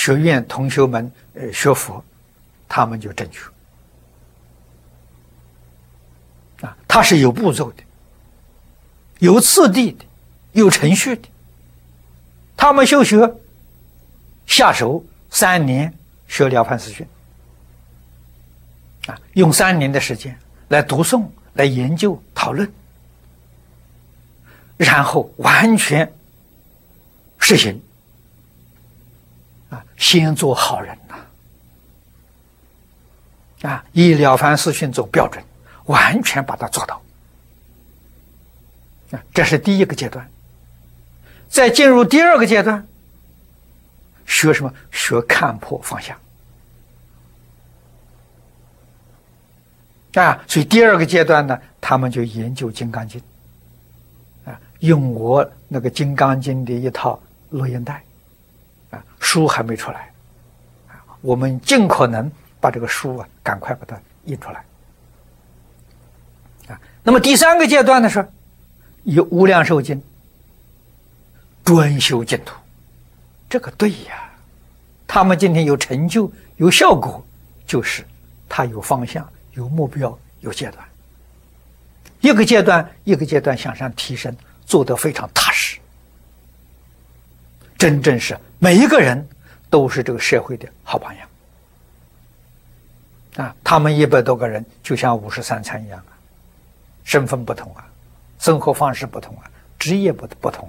学院同学们学佛，他们就正确。它是有步骤的，有次第的，有程序的。他们修学下手3年学《了凡四训》，用3年的时间来读诵、来研究、讨论，然后完全实行。先做好人以《了凡四训》做标准，完全把它做到。这是第一个阶段。再进入第二个阶段，学什么？学看破放下。所以第二个阶段呢，他们就研究《金刚经》，用我那个《金刚经》的一套录音带，书还没出来，我们尽可能把这个书赶快把它印出来。那么第三个阶段呢，是以《无量寿经》专修净土。这个对呀，他们今天有成就、有效果，就是他有方向、有目标、有阶段，一个阶段一个阶段向上提升，做得非常踏实。真正是每一个人都是这个社会的好榜样。他们100多个人就像53参一样身份不同生活方式不同职业不同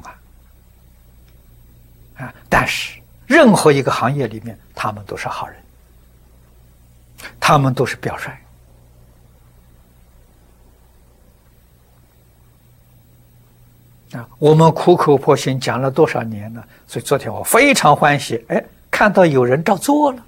但是任何一个行业里面，他们都是好人，他们都是表率。我们苦口婆心讲了多少年了，所以昨天我非常欢喜，看到有人照做了。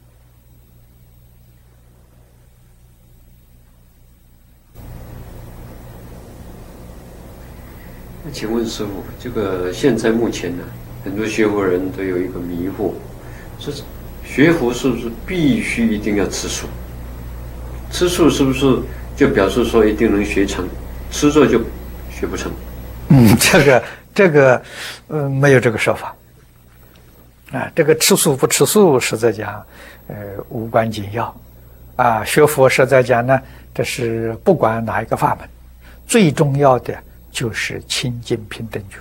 请问师父，这个现在目前呢，很多学佛人都有一个迷惑，说学佛是不是必须一定要吃素？吃素是不是就表示说一定能学成？吃素就学不成？ 这个没有这个说法。这个吃素不吃素，实在讲，无关紧要。学佛实在讲呢，这是不管哪一个法门，最重要的就是清净平等觉。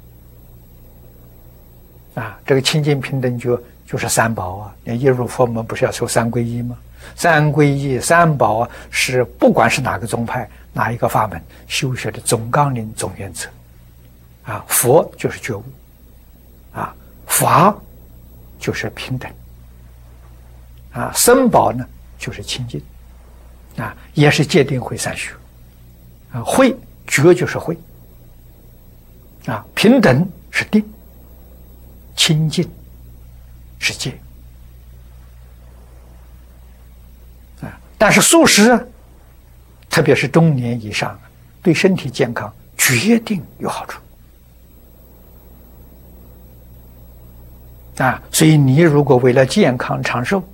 这个清净平等觉就是三宝你一入佛门不是要修三皈依吗？三皈依、三宝是不管是哪个宗派、哪一个法门修学的总纲领、总原则。佛就是觉悟，法就是平等，僧宝呢就是清净，也是戒定慧三学，慧觉就是慧，平等是定，清净是戒。但是素食特别是中年以上，对身体健康决定有好处。所以你如果为了健康长寿，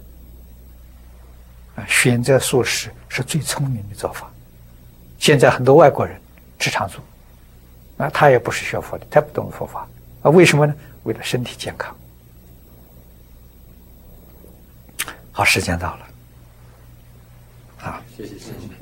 选择素食是最聪明的做法。现在很多外国人吃长素，他也不是学佛的，他不懂佛法，为什么呢？为了身体健康。好，时间到了， 谢谢师父。